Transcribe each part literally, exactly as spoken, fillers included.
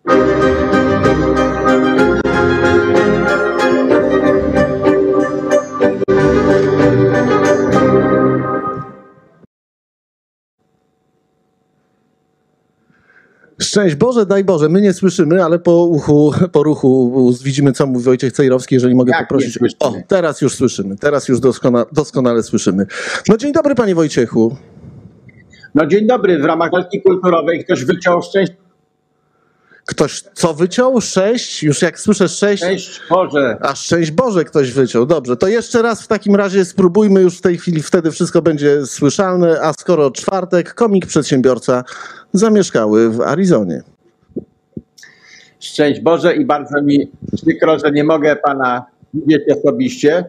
Szczęść Boże, daj Boże, my nie słyszymy, ale po uchu, po ruchu widzimy, co mówi Wojciech Cejrowski, jeżeli mogę Jak poprosić. O, teraz już słyszymy, teraz już doskona, doskonale słyszymy. No dzień dobry, panie Wojciechu. No dzień dobry, w ramach walki kulturowej ktoś wyciął szczęść. Ktoś co wyciął? Sześć? Już jak słyszę sześć. Szczęść Boże. A szczęść Boże ktoś wyciął. Dobrze, to jeszcze raz w takim razie spróbujmy już w tej chwili, wtedy wszystko będzie słyszalne, a skoro czwartek, komik przedsiębiorca zamieszkały w Arizonie. Szczęść Boże i bardzo mi przykro, że nie mogę pana widzieć osobiście.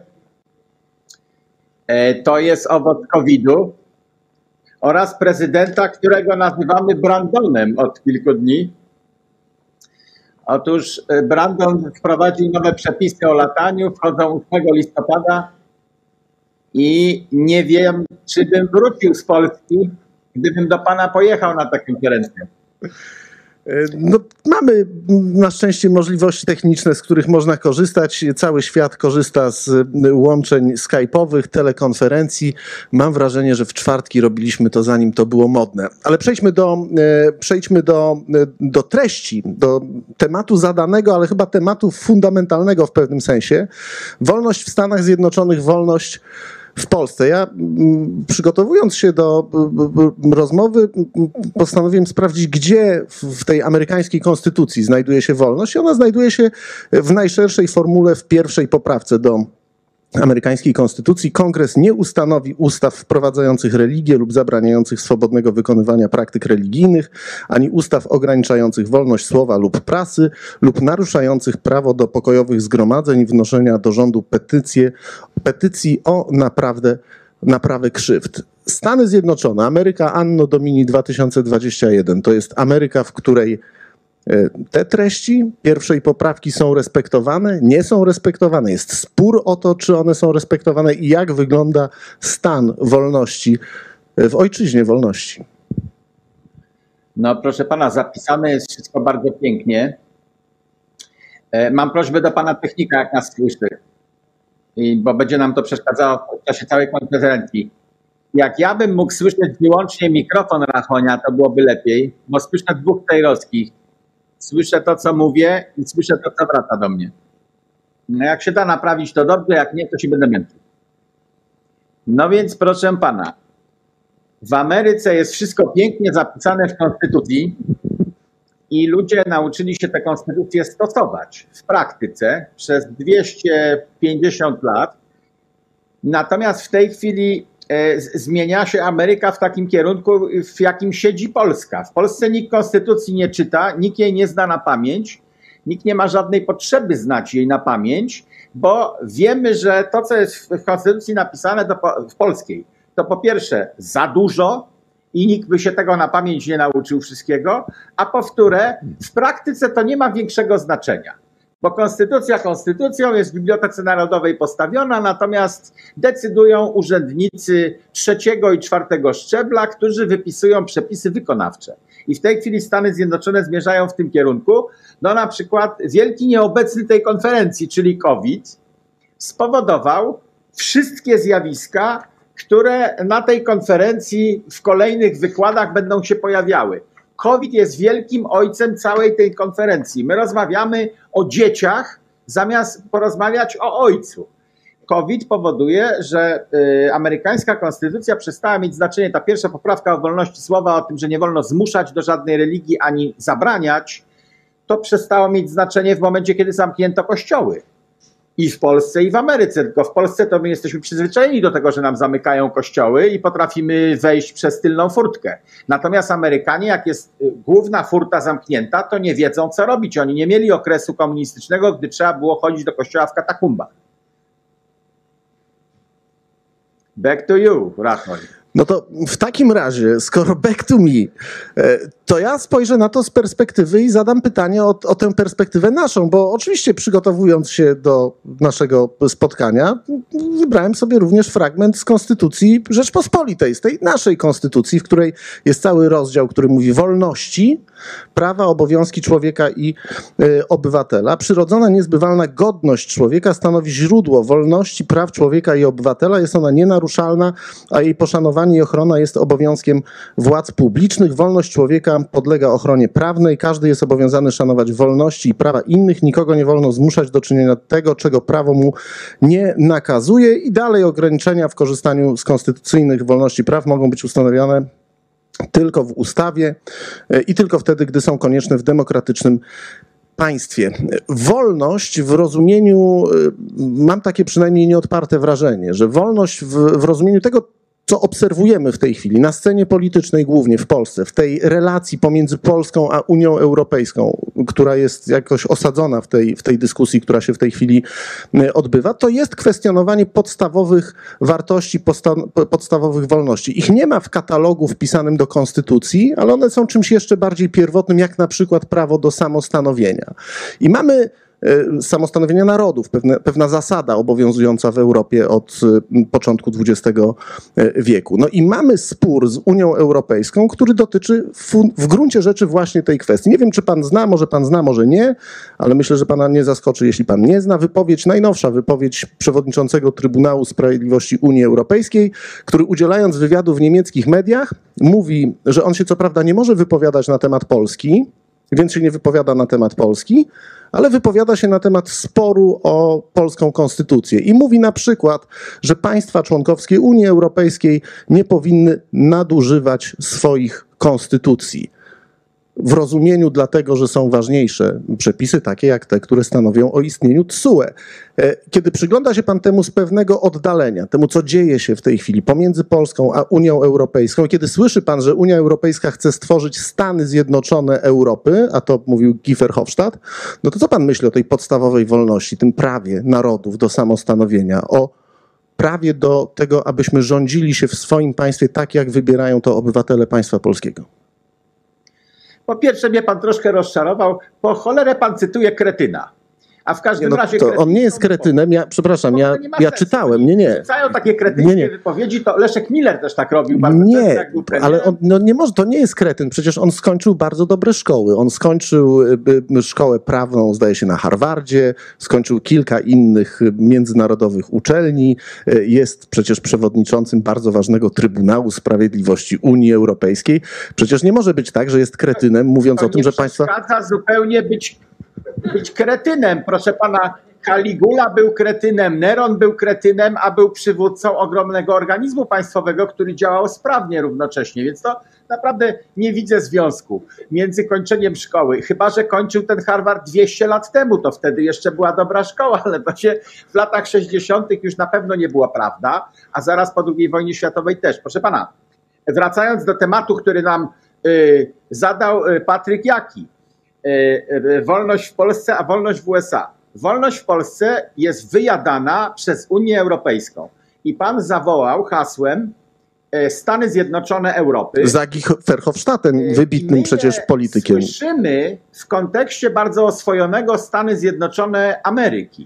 To jest owoc kowida oraz prezydenta, którego nazywamy Brandonem od kilku dni. Otóż Brandon wprowadził nowe przepisy o lataniu, wchodzą ósmego listopada i nie wiem, czy bym wrócił z Polski, gdybym do pana pojechał na tę konferencję. No, mamy na szczęście możliwości techniczne, z których można korzystać. Cały świat korzysta z łączeń skype'owych, telekonferencji. Mam wrażenie, że w czwartki robiliśmy to, zanim to było modne. Ale przejdźmy do, przejdźmy do, do treści, do tematu zadanego, ale chyba tematu fundamentalnego w pewnym sensie. Wolność w Stanach Zjednoczonych, wolność w Polsce. Ja przygotowując się do rozmowy postanowiłem sprawdzić, gdzie w tej amerykańskiej konstytucji znajduje się wolność. I ona znajduje się w najszerszej formule w pierwszej poprawce do amerykańskiej konstytucji. Kongres nie ustanowi ustaw wprowadzających religię lub zabraniających swobodnego wykonywania praktyk religijnych, ani ustaw ograniczających wolność słowa lub prasy, lub naruszających prawo do pokojowych zgromadzeń, wnoszenia do rządu petycje, petycji o naprawdę, naprawę krzywd. Stany Zjednoczone, Ameryka Anno Domini dwa tysiące dwadzieścia jeden, to jest Ameryka, w której te treści pierwszej poprawki są respektowane, nie są respektowane. Jest spór o to, czy one są respektowane i jak wygląda stan wolności w ojczyźnie wolności. No proszę pana, zapisane jest wszystko bardzo pięknie. Mam prośbę do pana technika, jak nas słyszy, bo będzie nam to przeszkadzało w czasie całej konferencji. Jak ja bym mógł słyszeć wyłącznie mikrofon Rachonia, to byłoby lepiej, bo słyszę dwóch Cejrowskich. Słyszę to, co mówię i słyszę to, co wraca do mnie. No jak się da naprawić, to dobrze, jak nie, to się będę męczył. No więc proszę pana, w Ameryce jest wszystko pięknie zapisane w konstytucji i ludzie nauczyli się tę konstytucję stosować w praktyce przez dwieście pięćdziesiąt lat. Natomiast w tej chwili zmienia się Ameryka w takim kierunku, w jakim siedzi Polska. W Polsce nikt konstytucji nie czyta, nikt jej nie zna na pamięć, nikt nie ma żadnej potrzeby znać jej na pamięć, bo wiemy, że to, co jest w konstytucji napisane to po, w polskiej, to po pierwsze za dużo i nikt by się tego na pamięć nie nauczył wszystkiego, a po wtóre w praktyce to nie ma większego znaczenia. Bo konstytucja konstytucją jest w Bibliotece Narodowej postawiona, natomiast decydują urzędnicy trzeciego i czwartego szczebla, którzy wypisują przepisy wykonawcze. I w tej chwili Stany Zjednoczone zmierzają w tym kierunku. No na przykład wielki nieobecny tej konferencji, czyli COVID, spowodował wszystkie zjawiska, które na tej konferencji w kolejnych wykładach będą się pojawiały. COVID jest wielkim ojcem całej tej konferencji. My rozmawiamy o dzieciach, zamiast porozmawiać o ojcu. COVID powoduje, że y, amerykańska konstytucja przestała mieć znaczenie. Ta pierwsza poprawka o wolności słowa, o tym, że nie wolno zmuszać do żadnej religii ani zabraniać, to przestało mieć znaczenie w momencie, kiedy zamknięto kościoły. I w Polsce, i w Ameryce. Tylko w Polsce to my jesteśmy przyzwyczajeni do tego, że nam zamykają kościoły i potrafimy wejść przez tylną furtkę. Natomiast Amerykanie, jak jest główna furta zamknięta, to nie wiedzą, co robić. Oni nie mieli okresu komunistycznego, gdy trzeba było chodzić do kościoła w katakumbach. Back to you, Rachel. No to w takim razie, skoro back to me, To ja spojrzę na to z perspektywy i zadam pytanie o, o tę perspektywę naszą, bo oczywiście przygotowując się do naszego spotkania, wybrałem sobie również fragment z Konstytucji Rzeczpospolitej, z tej naszej konstytucji, w której jest cały rozdział, który mówi wolności, prawa, obowiązki człowieka i y, obywatela. Przyrodzona, niezbywalna godność człowieka stanowi źródło wolności, praw człowieka i obywatela. Jest ona nienaruszalna, a jej poszanowanie i ochrona jest obowiązkiem władz publicznych. Wolność człowieka podlega ochronie prawnej. Każdy jest obowiązany szanować wolności i prawa innych. Nikogo nie wolno zmuszać do czynienia tego, czego prawo mu nie nakazuje. I dalej ograniczenia w korzystaniu z konstytucyjnych wolności i praw mogą być ustanowione tylko w ustawie i tylko wtedy, gdy są konieczne w demokratycznym państwie. Wolność w rozumieniu, mam takie przynajmniej nieodparte wrażenie, że wolność w, w rozumieniu tego, co obserwujemy w tej chwili na scenie politycznej, głównie w Polsce, w tej relacji pomiędzy Polską a Unią Europejską, która jest jakoś osadzona w tej, w tej dyskusji, która się w tej chwili odbywa, to jest kwestionowanie podstawowych wartości, posta- podstawowych wolności. Ich nie ma w katalogu wpisanym do Konstytucji, ale one są czymś jeszcze bardziej pierwotnym, jak na przykład prawo do samostanowienia. I mamy samostanowienia narodów, pewne, pewna zasada obowiązująca w Europie od początku dwudziestego wieku. No i mamy spór z Unią Europejską, który dotyczy w, w gruncie rzeczy właśnie tej kwestii. Nie wiem, czy pan zna, może pan zna, może nie, ale myślę, że pana nie zaskoczy, jeśli pan nie zna. Wypowiedź, najnowsza wypowiedź przewodniczącego Trybunału Sprawiedliwości Unii Europejskiej, który udzielając wywiadu w niemieckich mediach mówi, że on się co prawda nie może wypowiadać na temat Polski, więc się nie wypowiada na temat Polski, ale wypowiada się na temat sporu o polską konstytucję i mówi na przykład, że państwa członkowskie Unii Europejskiej nie powinny nadużywać swoich konstytucji. W rozumieniu dlatego, że są ważniejsze przepisy, takie jak te, które stanowią o istnieniu T S U E. Kiedy przygląda się pan temu z pewnego oddalenia, temu co dzieje się w tej chwili pomiędzy Polską a Unią Europejską, kiedy słyszy pan, że Unia Europejska chce stworzyć Stany Zjednoczone Europy, a to mówił Guy Verhofstadt, no to co pan myśli o tej podstawowej wolności, tym prawie narodów do samostanowienia, o prawie do tego, abyśmy rządzili się w swoim państwie tak, jak wybierają to obywatele państwa polskiego? Po pierwsze mnie pan troszkę rozczarował, po cholerę pan cytuje kretyna. A w każdym nie, no, razie... To on nie jest kretynem, ja, przepraszam, ja, ja czytałem, nie, nie. Rzucają takie kretyńskie nie, nie. wypowiedzi, to Leszek Miller też tak robił bardzo nie, często, jak był premierem. Ale on, no nie może, to nie jest kretyn, przecież on skończył bardzo dobre szkoły. On skończył y, szkołę prawną, zdaje się, na Harvardzie, skończył kilka innych międzynarodowych uczelni, y, jest przecież przewodniczącym bardzo ważnego Trybunału Sprawiedliwości Unii Europejskiej. Przecież nie może być tak, że jest kretynem, mówiąc to o tym, że państwa... To nie przeszkadza zupełnie być... być kretynem. Proszę pana, Caligula był kretynem, Neron był kretynem, a był przywódcą ogromnego organizmu państwowego, który działał sprawnie równocześnie, więc to naprawdę nie widzę związku między kończeniem szkoły, chyba że kończył ten Harvard dwieście lat temu, to wtedy jeszcze była dobra szkoła, ale to się w latach sześćdziesiątych już na pewno nie była prawda, a zaraz po drugiej wojnie światowej też. Proszę pana, wracając do tematu, który nam y, zadał y, Patryk Jaki, wolność w Polsce, a wolność w U S A. Wolność w Polsce jest wyjadana przez Unię Europejską. I pan zawołał hasłem Stany Zjednoczone Europy. Za Guy Verhofstadtem, wybitnym przecież politykiem. Słyszymy w kontekście bardzo oswojonego Stany Zjednoczone Ameryki.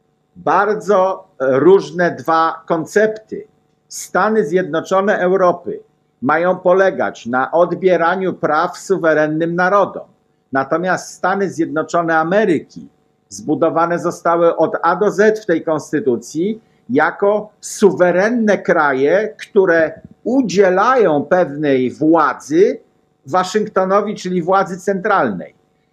Bardzo różne dwa koncepty. Stany Zjednoczone Europy mają polegać na odbieraniu praw suwerennym narodom. Natomiast Stany Zjednoczone Ameryki zbudowane zostały od A do Z w tej konstytucji jako suwerenne kraje, które udzielają pewnej władzy Waszyngtonowi, czyli władzy centralnej.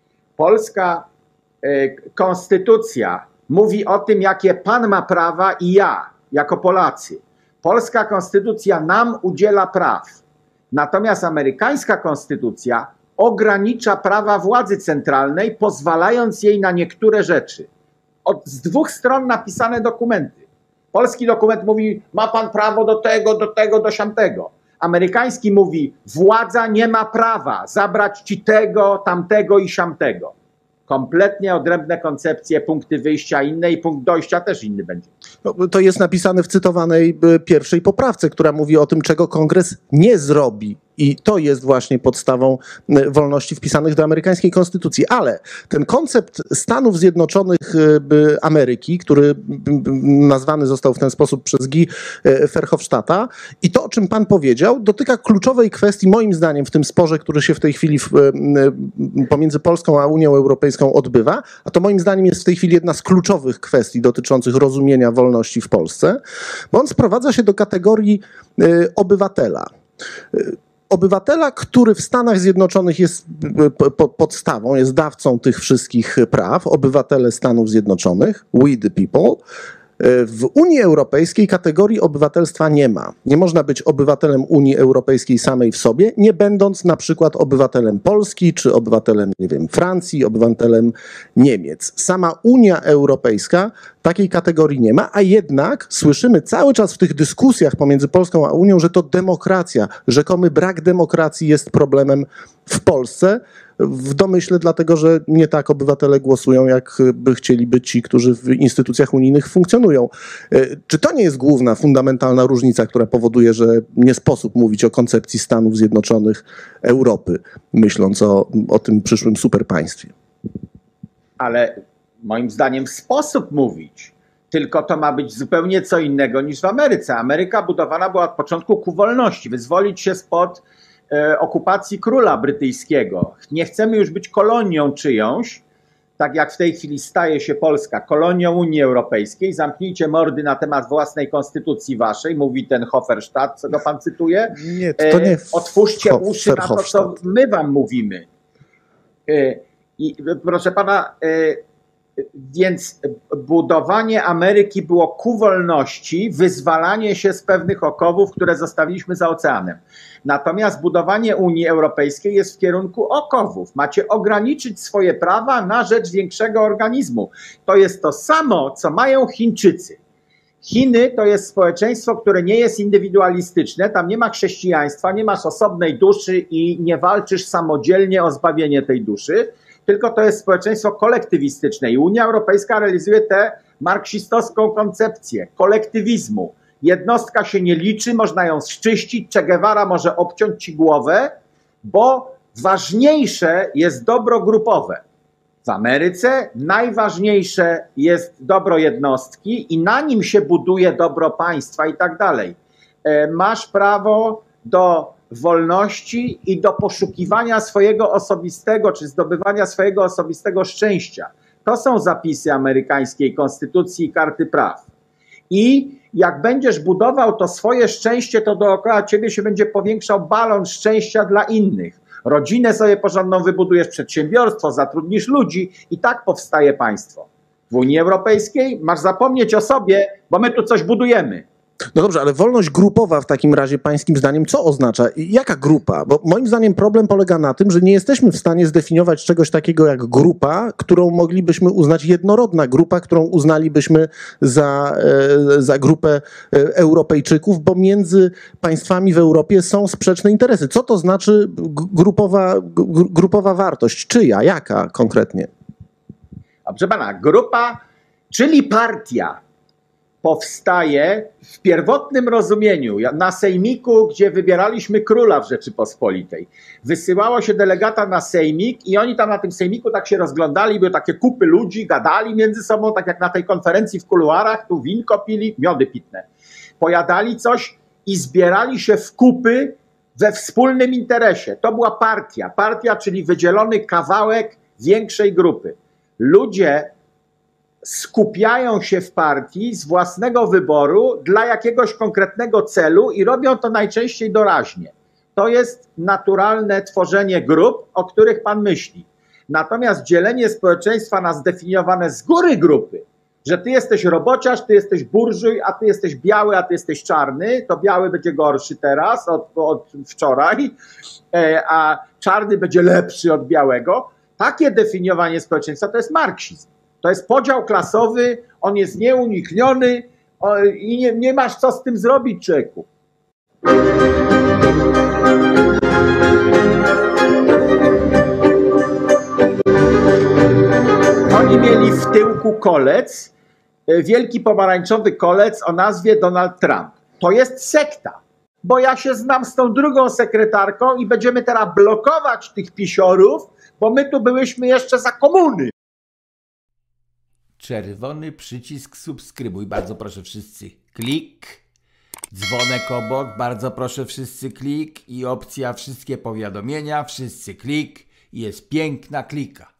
Polska y, konstytucja mówi o tym, jakie pan ma prawa i ja, jako Polacy. Polska konstytucja nam udziela praw. Natomiast amerykańska konstytucja ogranicza prawa władzy centralnej, pozwalając jej na niektóre rzeczy. Od, z dwóch stron napisane dokumenty. Polski dokument mówi, ma pan prawo do tego, do tego, do siamtego. Amerykański mówi, władza nie ma prawa zabrać ci tego, tamtego i siamtego. Kompletnie odrębne koncepcje, punkty wyjścia inne i punkt dojścia też inny będzie. No, to jest napisane w cytowanej pierwszej poprawce, która mówi o tym, czego Kongres nie zrobi I to jest właśnie podstawą wolności wpisanych do amerykańskiej konstytucji. Ale ten koncept Stanów Zjednoczonych Ameryki, który nazwany został w ten sposób przez Guy Verhofstadta, i to, o czym pan powiedział, dotyka kluczowej kwestii, moim zdaniem, w tym sporze, który się w tej chwili w, pomiędzy Polską a Unią Europejską odbywa, a to moim zdaniem jest w tej chwili jedna z kluczowych kwestii dotyczących rozumienia wolności w Polsce, bo on sprowadza się do kategorii obywatela. Obywatela, który w Stanach Zjednoczonych jest podstawą, jest dawcą tych wszystkich praw, obywatele Stanów Zjednoczonych, we the people. W Unii Europejskiej kategorii obywatelstwa nie ma. Nie można być obywatelem Unii Europejskiej samej w sobie, nie będąc na przykład obywatelem Polski, czy obywatelem, nie wiem, Francji, obywatelem Niemiec. Sama Unia Europejska takiej kategorii nie ma, a jednak słyszymy cały czas w tych dyskusjach pomiędzy Polską a Unią, że to demokracja, rzekomy brak demokracji jest problemem w Polsce. W domyśle dlatego, że nie tak obywatele głosują, jak by chcieliby ci, którzy w instytucjach unijnych funkcjonują. Czy to nie jest główna, fundamentalna różnica, która powoduje, że nie sposób mówić o koncepcji Stanów Zjednoczonych Europy, myśląc o, o tym przyszłym superpaństwie? Ale moim zdaniem sposób mówić, tylko to ma być zupełnie co innego niż w Ameryce. Ameryka budowana była od początku ku wolności, wyzwolić się spod okupacji króla brytyjskiego. Nie chcemy już być kolonią czyjąś, tak jak w tej chwili staje się Polska kolonią Unii Europejskiej. Zamknijcie mordy na temat własnej konstytucji waszej, mówi ten Hofferstadt, co go pan cytuje. Nie, to nie Otwórzcie uszy na to, co my wam mówimy. I proszę pana, więc budowanie Ameryki było ku wolności, wyzwalanie się z pewnych okowów, które zostawiliśmy za oceanem. Natomiast budowanie Unii Europejskiej jest w kierunku okowów. Macie ograniczyć swoje prawa na rzecz większego organizmu. To jest to samo, co mają Chińczycy. Chiny to jest społeczeństwo, które nie jest indywidualistyczne, tam nie ma chrześcijaństwa, nie masz osobnej duszy i nie walczysz samodzielnie o zbawienie tej duszy, tylko to jest społeczeństwo kolektywistyczne i Unia Europejska realizuje tę marksistowską koncepcję kolektywizmu. Jednostka się nie liczy, można ją zczyścić, Che Guevara może obciąć ci głowę, bo ważniejsze jest dobro grupowe. W Ameryce najważniejsze jest dobro jednostki i na nim się buduje dobro państwa i tak dalej. Masz prawo do wolności i do poszukiwania swojego osobistego, czy zdobywania swojego osobistego szczęścia. To są zapisy amerykańskiej konstytucji i karty praw. I jak będziesz budował to swoje szczęście, to dookoła ciebie się będzie powiększał balon szczęścia dla innych. Rodzinę sobie porządną wybudujesz, przedsiębiorstwo, zatrudnisz ludzi i tak powstaje państwo. W Unii Europejskiej masz zapomnieć o sobie, bo my tu coś budujemy. No dobrze, ale wolność grupowa w takim razie pańskim zdaniem co oznacza? Jaka grupa? Bo moim zdaniem problem polega na tym, że nie jesteśmy w stanie zdefiniować czegoś takiego jak grupa, którą moglibyśmy uznać jednorodna grupa, którą uznalibyśmy za, za grupę Europejczyków, bo między państwami w Europie są sprzeczne interesy. Co to znaczy grupowa, grupowa wartość? Czyja? Jaka konkretnie? Proszę pana, grupa, czyli partia, powstaje w pierwotnym rozumieniu na sejmiku, gdzie wybieraliśmy króla w Rzeczypospolitej. Wysyłało się delegata na sejmik i oni tam na tym sejmiku tak się rozglądali, były takie kupy ludzi, gadali między sobą, tak jak na tej konferencji w kuluarach, tu winko pili, miody pitne. Pojadali coś i zbierali się w kupy we wspólnym interesie. To była partia. Partia, czyli wydzielony kawałek większej grupy. Ludzie skupiają się w partii z własnego wyboru dla jakiegoś konkretnego celu i robią to najczęściej doraźnie. To jest naturalne tworzenie grup, o których pan myśli. Natomiast dzielenie społeczeństwa na zdefiniowane z góry grupy, że ty jesteś robociarz, ty jesteś burżuj, a ty jesteś biały, a ty jesteś czarny, to biały będzie gorszy teraz od, od wczoraj, a czarny będzie lepszy od białego. Takie definiowanie społeczeństwa to jest marksizm. To jest podział klasowy, on jest nieunikniony i nie, nie masz co z tym zrobić, człowieku. Oni mieli w tyłku kolec, wielki pomarańczowy kolec o nazwie Donald Trump. To jest sekta. bo ja się znam z tą drugą sekretarką i będziemy teraz blokować tych pisiorów, bo my tu byłyśmy jeszcze za komuny. Czerwony przycisk subskrybuj, bardzo proszę wszyscy klik. Dzwonek obok, bardzo proszę wszyscy klik i opcja wszystkie powiadomienia, wszyscy klik i jest piękna klika.